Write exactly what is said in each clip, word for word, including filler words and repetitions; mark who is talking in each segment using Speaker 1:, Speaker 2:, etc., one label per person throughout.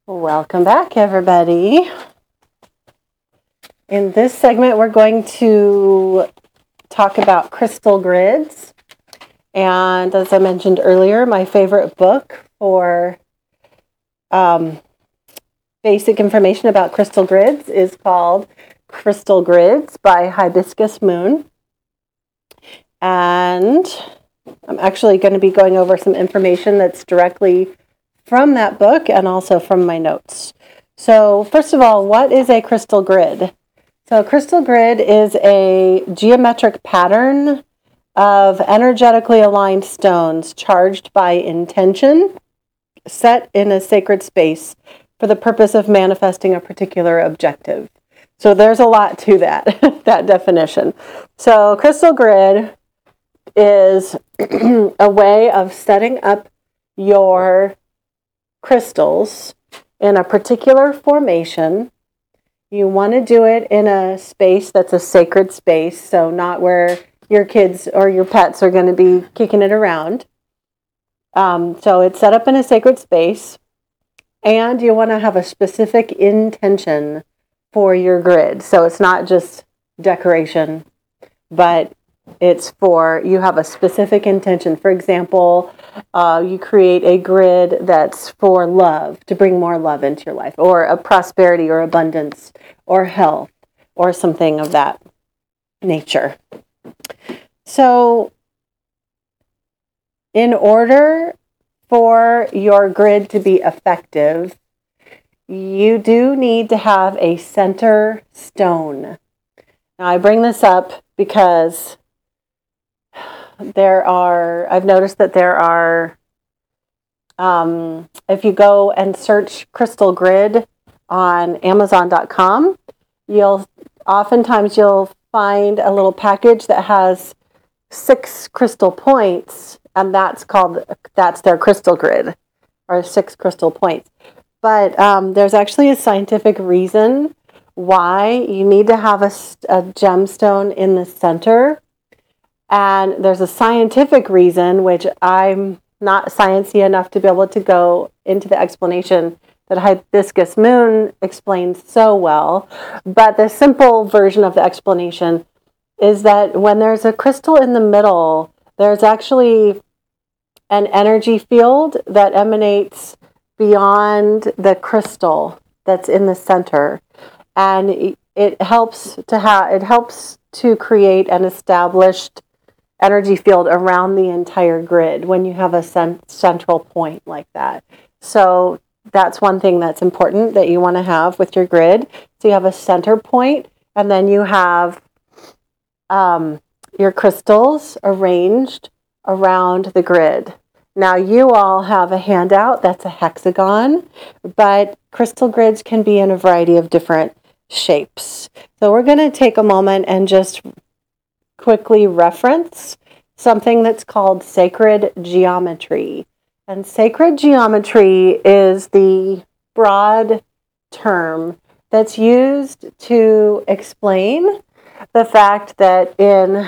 Speaker 1: Welcome back, everybody. In this segment, we're going to talk about crystal grids. And as I mentioned earlier, my favorite book for um, basic information about crystal grids is called Crystal Grids by Hibiscus Moon. And I'm actually going to be going over some information that's directly from that book and also from my notes. So first of all, what is a crystal grid? So a crystal grid is a geometric pattern of energetically aligned stones charged by intention, set in a sacred space for the purpose of manifesting a particular objective. So there's a lot to that, that definition. So crystal grid is a way of setting up your crystals in a particular formation. You want to do it in a space that's a sacred space, so not where your kids or your pets are going to be kicking it around. Um, so it's set up in a sacred space, and you want to have a specific intention for your grid. So it's not just decoration, but it's for, you have a specific intention. For example, uh, you create a grid that's for love, to bring more love into your life, or a prosperity or abundance or health or something of that nature. So in order for your grid to be effective, you do need to have a center stone. Now I bring this up because there are, I've noticed that there are, um, if you go and search crystal grid on amazon dot com, you'll, oftentimes you'll find a little package that has six crystal points, and that's called, that's their crystal grid, or six crystal points. But um, there's actually a scientific reason why you need to have a, a gemstone in the center. And there's a scientific reason, which I'm not sciencey enough to be able to go into the explanation that Hibiscus Moon explains so well. But the simple version of the explanation is that when there's a crystal in the middle, there's actually an energy field that emanates beyond the crystal that's in the center. And it helps to have, it helps to create an established energy field around the entire grid when you have a cent- central point like that. So that's one thing that's important that you want to have with your grid. So you have a center point, and then you have um, your crystals arranged around the grid. Now you all have a handout that's a hexagon, but crystal grids can be in a variety of different shapes. So we're going to take a moment and just quickly reference something that's called sacred geometry. And sacred geometry is the broad term that's used to explain the fact that in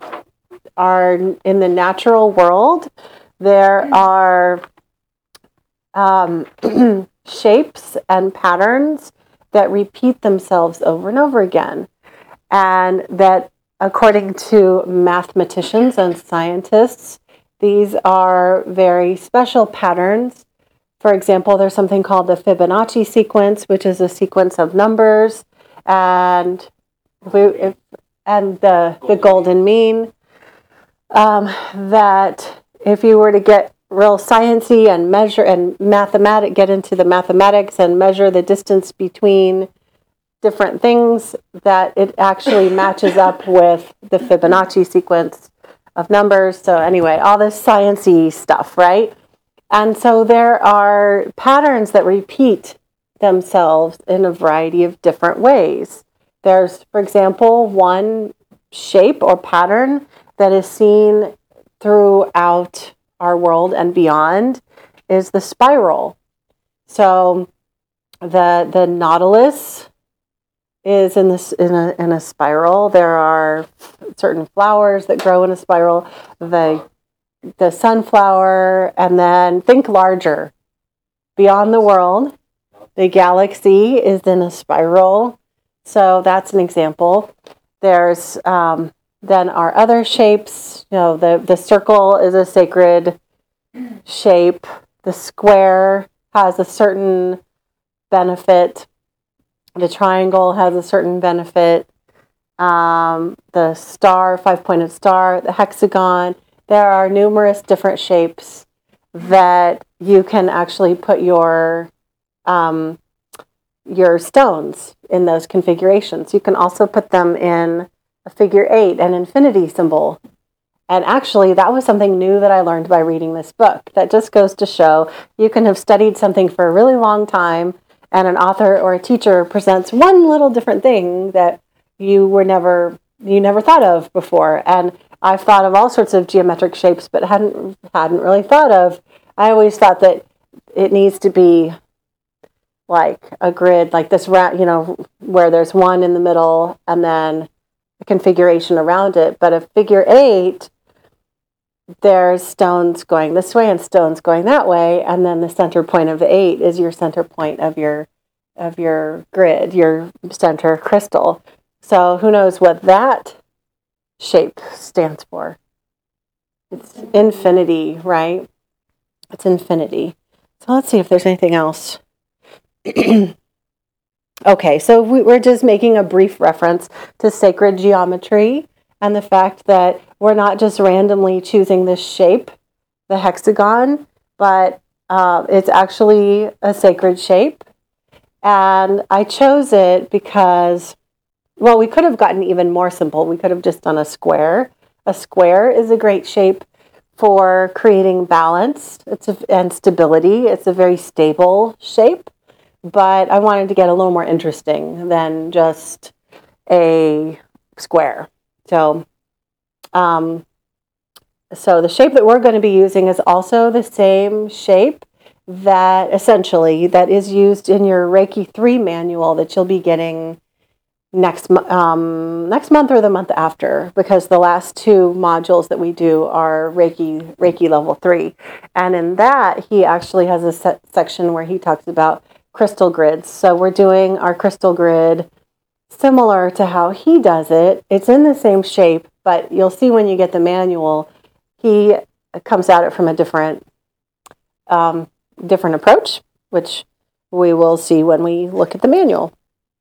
Speaker 1: our in the natural world there are um, shapes and patterns that repeat themselves over and over again, and that according to mathematicians and scientists, these are very special patterns. For example, there's something called the Fibonacci sequence, which is a sequence of numbers, and we, if, and the, the golden mean, um, that if you were to get real sciencey and measure and mathematic, get into the mathematics and measure the distance between different things, that it actually matches up with the Fibonacci sequence of numbers. So anyway, all this sciencey stuff, right? And so there are patterns that repeat themselves in a variety of different ways. There's, for example, one shape or pattern that is seen throughout our world and beyond is the spiral. So the the nautilus is in this in a in a spiral. There are certain flowers that grow in a spiral. The the sunflower, and then think larger, beyond the world. the galaxy is in a spiral. So that's an example. There's um, then our other shapes. You know, the, the circle is a sacred shape. The square has a certain benefit. The triangle has a certain benefit. Um, the star, five-pointed star, the hexagon. There are numerous different shapes that you can actually put your um, your stones in those configurations. You can also put them in a figure eight, an infinity symbol. And actually, that was something new that I learned by reading this book. That just goes to show you can have studied something for a really long time, and an author or a teacher presents one little different thing that you were never you never thought of before. And I've thought of all sorts of geometric shapes, but hadn't hadn't really thought of. I always thought that it needs to be like a grid, like this round, you know, where there's one in the middle and then a configuration around it. But a figure eight, there's stones going this way and stones going that way, and then the center point of the eight is your center point of your of your grid, your center crystal. So who knows what that shape stands for? It's infinity, right? It's infinity. So let's see if there's anything else. Okay, so we, we're just making a brief reference to sacred geometry and the fact that we're not just randomly choosing this shape, the hexagon, but uh, it's actually a sacred shape. And I chose it because, well, we could have gotten even more simple. We could have just done a square. A square is a great shape for creating balance it's a, and stability. It's a very stable shape. But I wanted to get a little more interesting than just a square. So, um, so the shape that we're going to be using is also the same shape that essentially that is used in your Reiki three manual that you'll be getting next um, next month or the month after, because the last two modules that we do are Reiki Reiki level three, and in that he actually has a set section where he talks about crystal grids. So we're doing our crystal grid similar to how he does it. It's in the same shape, but you'll see when you get the manual, he comes at it from a different um, different approach, which we will see when we look at the manual.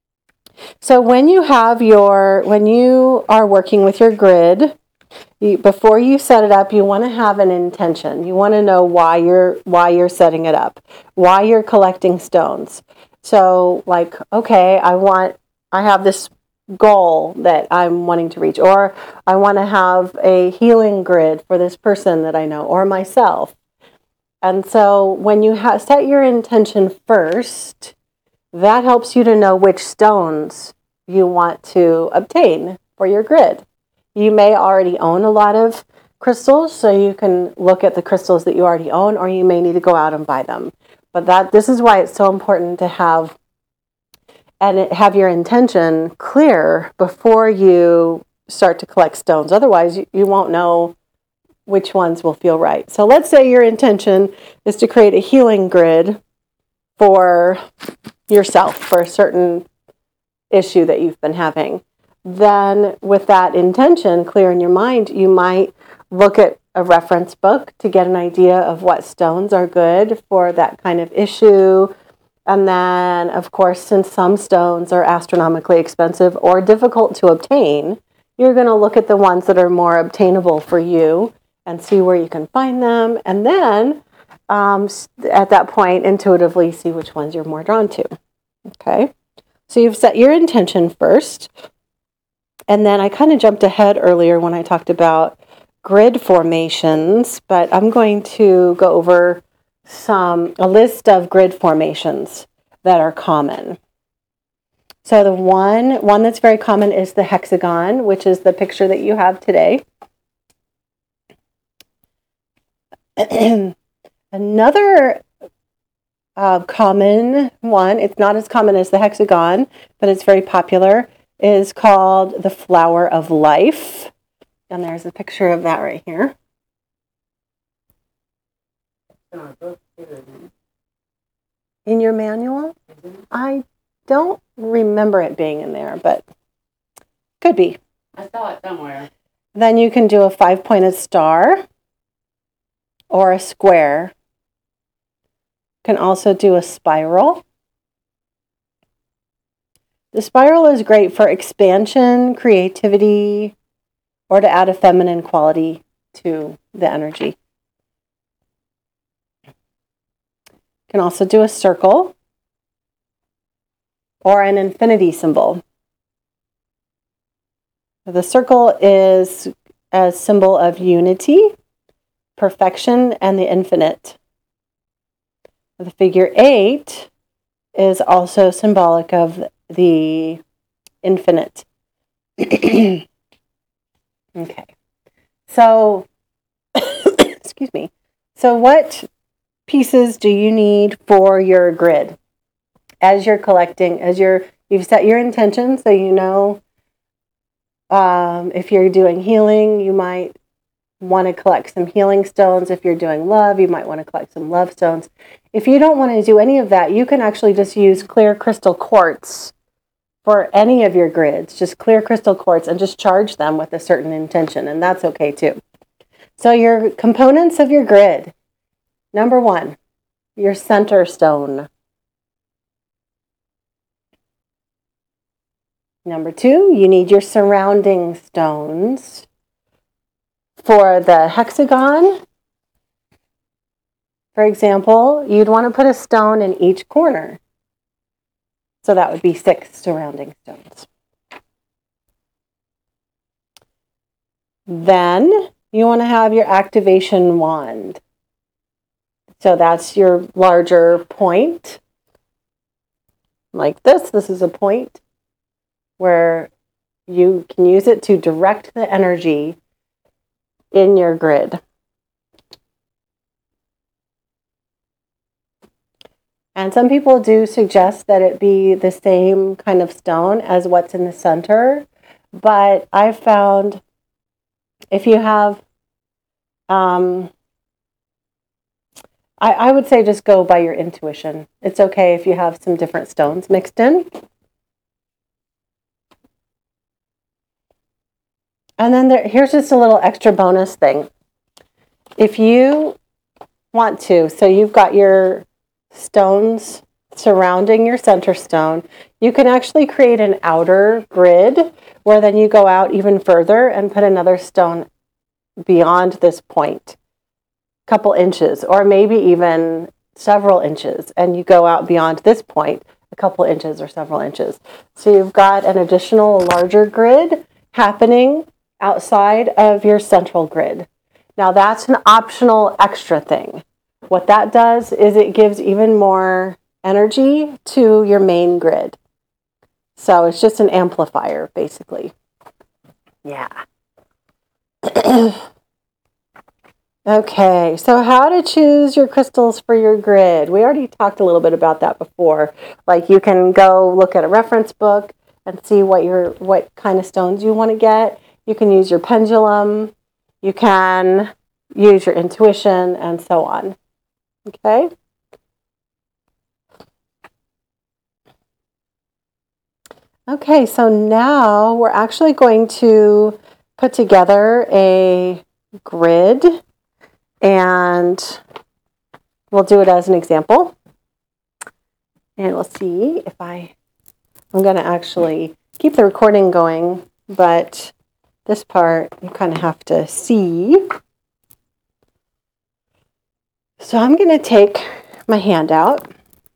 Speaker 1: So when you have your, when you are working with your grid, you, before you set it up, you want to have an intention. You want to know why you're why you're setting it up, why you're collecting stones. So, like, okay, I want, I have this goal that I'm wanting to reach, or I want to have a healing grid for this person that I know, or myself. And so, when you ha- set your intention first, that helps you to know which stones you want to obtain for your grid. You may already own a lot of crystals, so you can look at the crystals that you already own, or you may need to go out and buy them. But that this is why it's so important to have and it, have your intention clear before you start to collect stones. Otherwise, you, you won't know which ones will feel right. So let's say your intention is to create a healing grid for yourself, for a certain issue that you've been having. Then with that intention clear in your mind, you might look at a reference book to get an idea of what stones are good for that kind of issue. And then, of course, since some stones are astronomically expensive or difficult to obtain, you're going to look at the ones that are more obtainable for you and see where you can find them. And then um, at that point, intuitively see which ones you're more drawn to. Okay? So you've set your intention first. And then I kind of jumped ahead earlier when I talked about grid formations, but I'm going to go over some a list of grid formations that are common. So the one one that's very common is the hexagon, which is the picture that you have today. Another uh, common one, it's not as common as the hexagon, but it's very popular, is called the flower of life. And there's a picture of that right here. In your manual? I don't remember it being in there, but could be.
Speaker 2: I saw it somewhere.
Speaker 1: Then you can do a five-pointed star or a square. You can also do a spiral. The spiral is great for expansion, creativity, or to add a feminine quality to the energy. You can also do a circle or an infinity symbol. The circle is a symbol of unity, perfection, and the infinite. The figure eight is also symbolic of the infinite. Okay. So, excuse me. So what pieces do you need for your grid? As you're collecting, as you're, you've set your intention, so you know um, if you're doing healing, you might want to collect some healing stones. If you're doing love, you might want to collect some love stones. If you don't want to do any of that, you can actually just use clear crystal quartz for any of your grids. Just clear crystal quartz and just charge them with a certain intention, and that's okay too. So your components of your grid. Number one, your center stone. Number two, you need your surrounding stones. For the hexagon, for example, you'd want to put a stone in each corner. So that would be six surrounding stones. Then you want to have your activation wand. So that's your larger point. Like this, this is a point where you can use it to direct the energy in your grid. And some people do suggest that it be the same kind of stone as what's in the center, but I've found if you have, um, I, I would say just go by your intuition. It's okay if you have some different stones mixed in. And then there, here's just a little extra bonus thing. If you want to, so you've got your stones surrounding your center stone, you can actually create an outer grid where then you go out even further and put another stone beyond this point, a couple inches, or maybe even several inches, and you go out beyond this point a couple inches or several inches. So you've got an additional larger grid happening outside of your central grid. Now that's an optional extra thing. What that does is it gives even more energy to your main grid. So it's just an amplifier, basically. Yeah. Okay, so how to choose your crystals for your grid. We already talked a little bit about that before. Like you can go look at a reference book and see what your what kind of stones you want to get. You can use your pendulum, you can use your intuition, and so on. Okay? Okay, so now we're actually going to put together a grid, and we'll do it as an example. And we'll see if I, I'm going to actually keep the recording going, but this part you kind of have to see. So I'm going to take my hand out.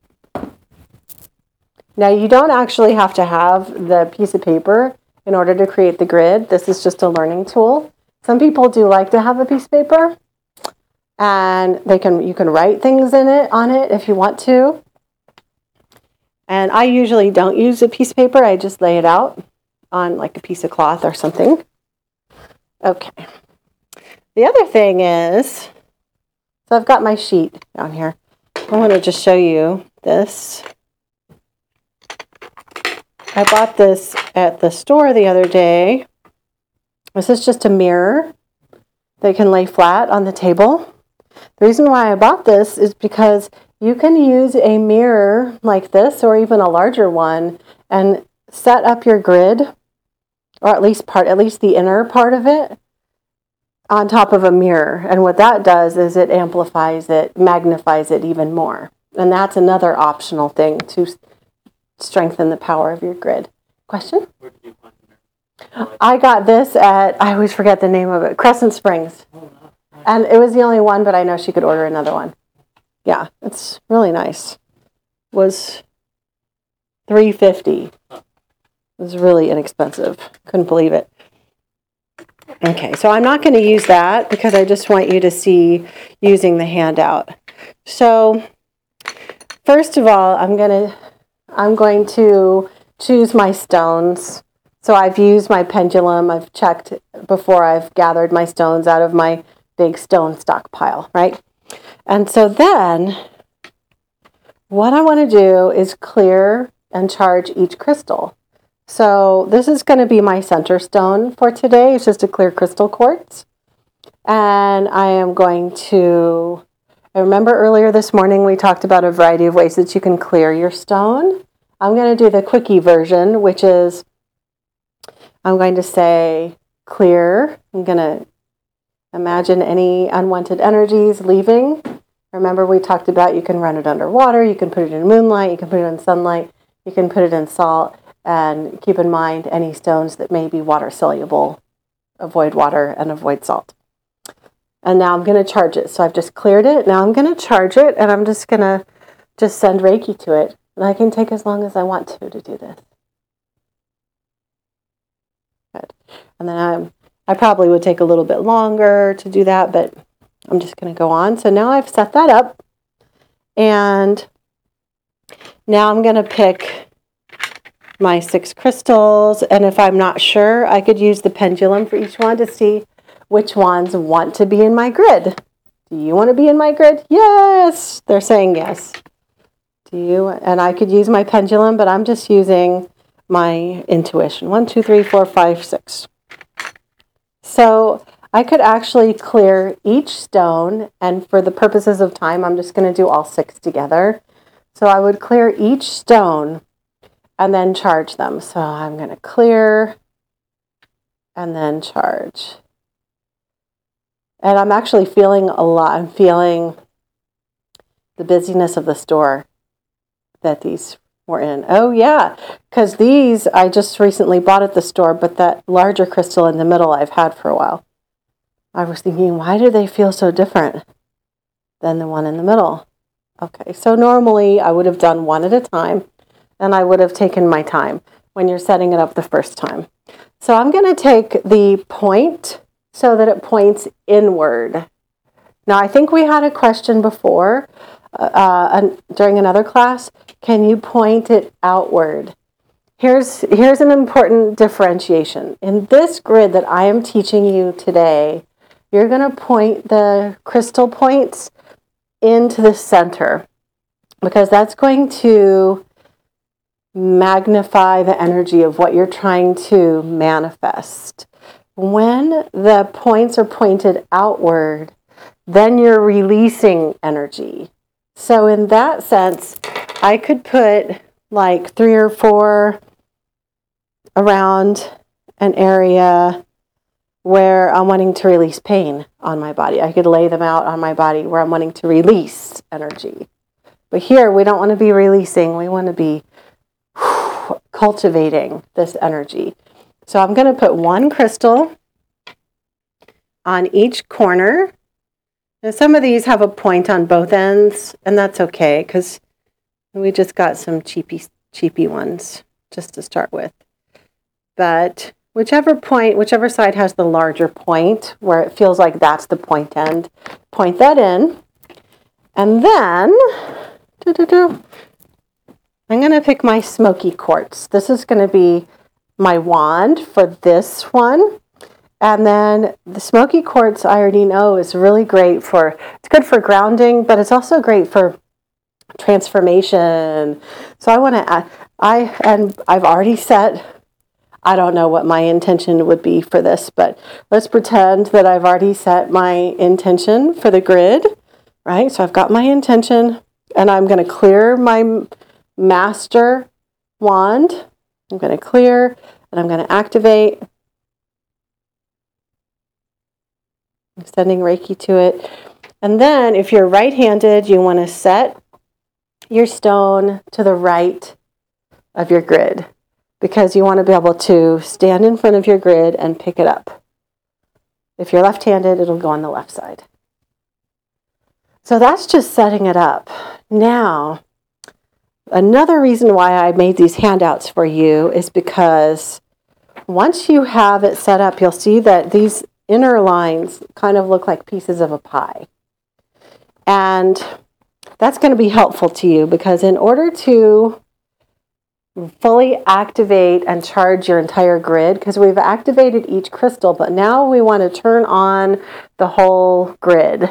Speaker 1: Now you don't actually have to have the piece of paper in order to create the grid. This is just a learning tool. Some people do like to have a piece of paper, and they can you can write things in it on it if you want to. And I usually don't use a piece of paper. I just lay it out on like a piece of cloth or something. Okay. The other thing is, so I've got my sheet down here. I want to just show you this. I bought this at the store the other day. This is just a mirror that can lay flat on the table. The reason why I bought this is because you can use a mirror like this or even a larger one and set up your grid, or at least part, at least the inner part of it, on top of a mirror. And what that does is it amplifies it, magnifies it even more. And that's another optional thing to strengthen the power of your grid. Question? Where did you find it? I got this at, I always forget the name of it, Crescent Springs. And it was the only one, but I know she could order another one. Yeah, it's really nice. It was three hundred fifty dollars. It was really inexpensive. Couldn't believe it. Okay, so I'm not going to use that because I just want you to see using the handout. So first of all, I'm going to I'm going to choose my stones. So I've used my pendulum. I've checked before I've gathered my stones out of my big stone stockpile, right? And so then what I want to do is clear and charge each crystal. So this is going to be my center stone for today. It's just a clear crystal quartz. And I am going to, I remember earlier this morning we talked about a variety of ways that you can clear your stone. I'm going to do the quickie version, which is I'm going to say clear. I'm going to imagine any unwanted energies leaving. Remember we talked about you can run it underwater, you can put it in moonlight, you can put it in sunlight, you can put it in salt. And keep in mind any stones that may be water soluble. Avoid water and avoid salt. And now I'm going to charge it. So I've just cleared it. Now I'm going to charge it, and I'm just going to just send Reiki to it. And I can take as long as I want to to do this. Good. And then I'm, I probably would take a little bit longer to do that, but I'm just going to go on. So now I've set that up. And now I'm going to pick my six crystals, and if I'm not sure, I could use the pendulum for each one to see which ones want to be in my grid. Do you want to be in my grid? Yes! They're saying yes. Do you? And I could use my pendulum, but I'm just using my intuition. One, two, three, four, five, six. So I could actually clear each stone, and for the purposes of time, I'm just going to do all six together. So I would clear each stone and then charge them. So I'm going to clear and then charge. And I'm actually feeling a lot. I'm feeling the busyness of the store that these were in. Oh, yeah, because these I just recently bought at the store, but that larger crystal in the middle I've had for a while. I was thinking, why do they feel so different than the one in the middle? Okay, so normally I would have done one at a time. And I would have taken my time when you're setting it up the first time. So I'm going to take the point so that it points inward. Now, I think we had a question before uh, during another class. Can you point it outward? Here's, here's an important differentiation. In this grid that I am teaching you today, you're going to point the crystal points into the center because that's going to magnify the energy of what you're trying to manifest. When the points are pointed outward, then you're releasing energy. So in that sense, I could put like three or four around an area where I'm wanting to release pain on my body. I could lay them out on my body where I'm wanting to release energy. But here, we don't want to be releasing. We want to be cultivating this energy. So I'm going to put one crystal on each corner. Now some of these have a point on both ends, and that's okay because we just got some cheapy, cheapy ones just to start with. But whichever point, whichever side has the larger point, where it feels like that's the point end, point that in. And then, doo-doo-doo, I'm going to pick my smoky quartz. This is going to be my wand for this one. And then the smoky quartz, I already know, is really great for, it's good for grounding, but it's also great for transformation. So I want to add, I, and I've already set, I don't know what my intention would be for this, but let's pretend that I've already set my intention for the grid, right? So I've got my intention. and I'm going to clear my master wand. I'm going to clear, and I'm going to activate. I'm sending Reiki to it. And then if you're right-handed, you want to set your stone to the right of your grid, because you want to be able to stand in front of your grid and pick it up. If you're left-handed, it'll go on the left side. So that's just setting it up. Now, another reason why I made these handouts for you is because once you have it set up, you'll see that these inner lines kind of look like pieces of a pie. And that's going to be helpful to you, because in order to fully activate and charge your entire grid, because we've activated each crystal, but now we want to turn on the whole grid.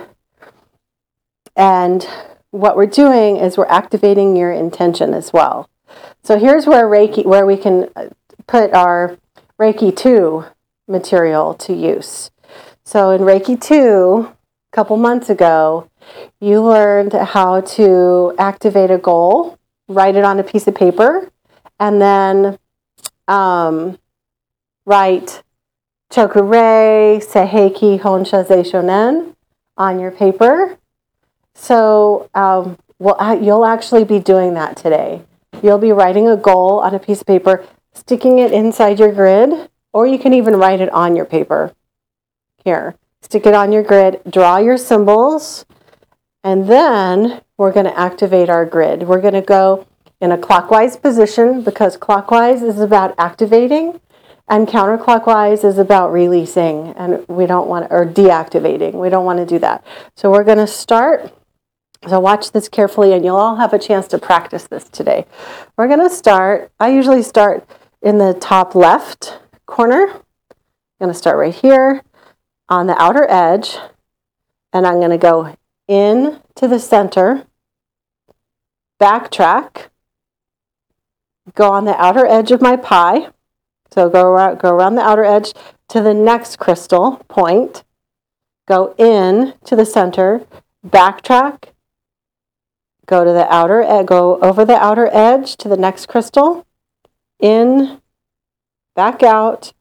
Speaker 1: And what we're doing is we're activating your intention as well. So here's where Reiki, where we can put our Reiki two material to use. So in Reiki two, a couple months ago, you learned how to activate a goal, write it on a piece of paper, and then um, write Chokurei Seiheki Honsha Zei Shonen on your paper. So um, well, you'll actually be doing that today. You'll be writing a goal on a piece of paper, sticking it inside your grid, or you can even write it on your paper. Here, stick it on your grid, draw your symbols, and then we're going to activate our grid. We're going to go in a clockwise position, because clockwise is about activating and counterclockwise is about releasing, and we don't want, or deactivating. We don't want to do that. So we're going to start. So watch this carefully, and you'll all have a chance to practice this today. We're going to start. I usually start in the top left corner. I'm going to start right here on the outer edge, and I'm going to go in to the center, backtrack, go on the outer edge of my pie. So go around, go around the outer edge to the next crystal point, go in to the center, backtrack, go to the outer edge, go over the outer edge to the next crystal, in, back out,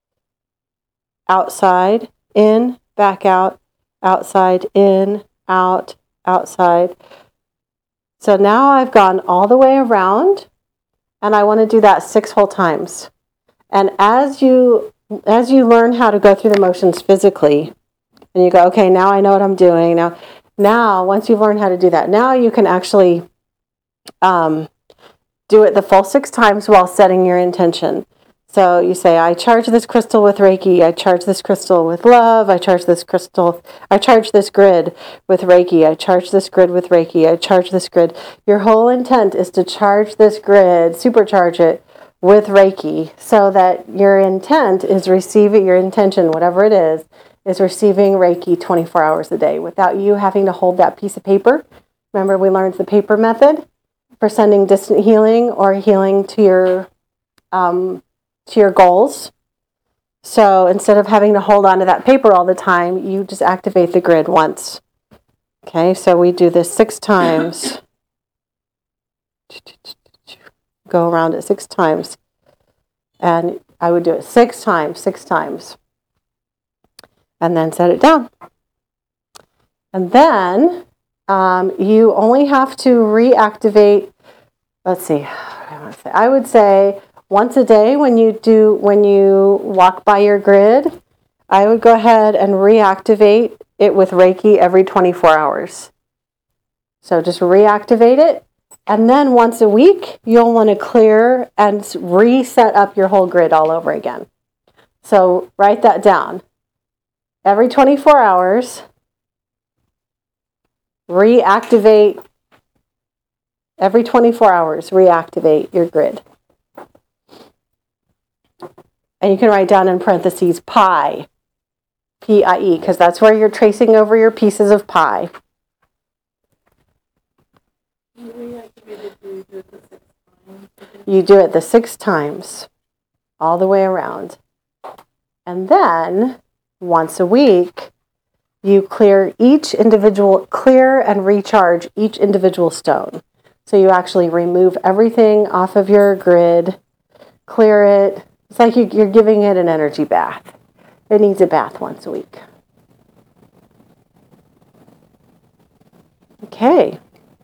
Speaker 1: outside, in, back out, outside, in, out, outside. So now I've gone all the way around, and I want to do that six whole times. And as you as you learn how to go through the motions physically, and you go, okay, now I know what I'm doing. Now, now once you've learned how to do that, now you can actually um, do it the full six times while setting your intention. So you say, I charge this crystal with Reiki. I charge this crystal with love. I charge this crystal. I charge this grid with Reiki. I charge this grid with Reiki. I charge this grid. Your whole intent is to charge this grid, supercharge it with Reiki, so that your intent is receiving, your intention, whatever it is, is receiving Reiki twenty-four hours a day without you having to hold that piece of paper. Remember, we learned the paper method for sending distant healing or healing to your um, to your goals. So instead of having to hold on to that paper all the time, you just activate the grid once. Okay, so we do this six times. Go around it six times. And I would do it six times, six times. And then set it down. And then um, you only have to reactivate, let's see, what do I want to say? I would say once a day when you do, when you walk by your grid, I would go ahead and reactivate it with Reiki every twenty-four hours. So just reactivate it. And then once a week, you'll want to clear and reset up your whole grid all over again. So write that down. Every twenty-four hours, reactivate. Every twenty-four hours, reactivate your grid. And you can write down in parentheses pie, P I E, because that's where you're tracing over your pieces of pie. You do it the six times, all the way around. And then, once a week, you clear each individual, clear and recharge each individual stone. So you actually remove everything off of your grid, clear it. It's like you're giving it an energy bath. It needs a bath once a week. Okay.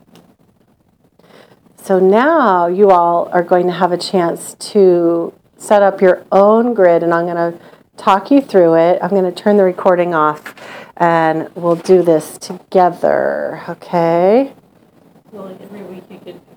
Speaker 1: So now you all are going to have a chance to set up your own grid, and I'm going to talk you through it. I'm going to turn the recording off, and we'll do this together, okay?
Speaker 2: Well, like every week you could